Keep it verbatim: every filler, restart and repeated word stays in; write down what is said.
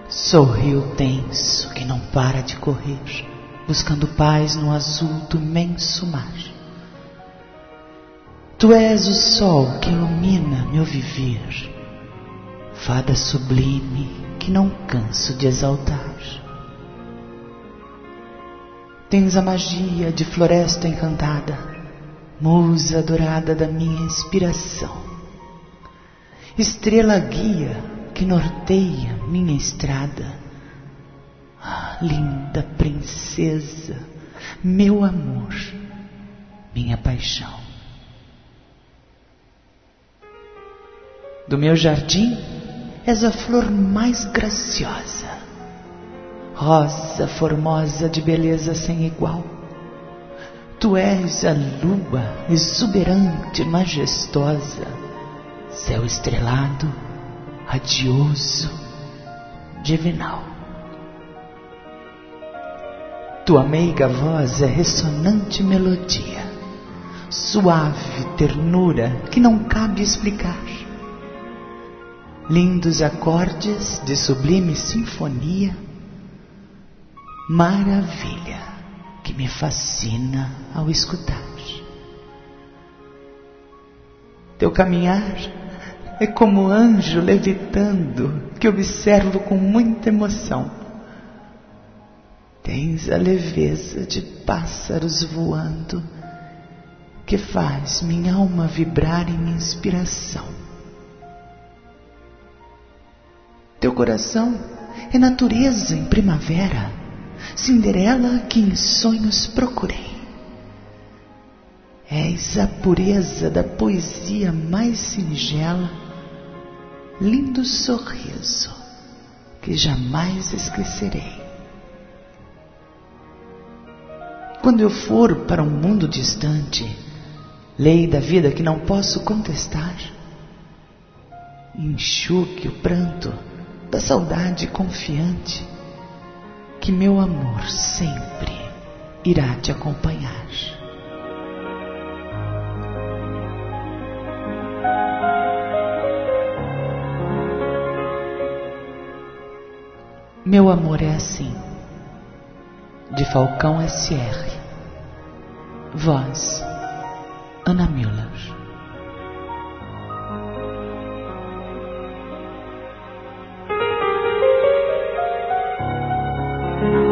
Sorriu tenso que não para de correr, buscando paz no azul do imenso mar. Tu és o sol que ilumina meu viver, fada sublime que não canso de exaltar. Tens a magia de floresta encantada, musa dourada da minha inspiração. Estrela guia que norteia minha estrada. Ah, linda princesa, meu amor, minha paixão. Do meu jardim és a flor mais graciosa, rosa formosa de beleza sem igual. Tu és a lua exuberante, majestosa, céu estrelado, radioso, divinal. Tua meiga voz é ressonante melodia, suave ternura que não cabe explicar. Lindos acordes de sublime sinfonia, maravilha que me fascina ao escutar. Teu caminhar é como anjo levitando que observo com muita emoção. Tens a leveza de pássaros voando que faz minha alma vibrar em inspiração. Teu coração é natureza em primavera, Cinderela que em sonhos procurei. És a pureza da poesia mais singela, lindo sorriso que jamais esquecerei. Quando eu for para um mundo distante, lei da vida que não posso contestar, enxugue o pranto da saudade confiante que meu amor sempre irá te acompanhar. Meu amor é assim, de Falcão S R. Voz, Ana Müller. Thank you.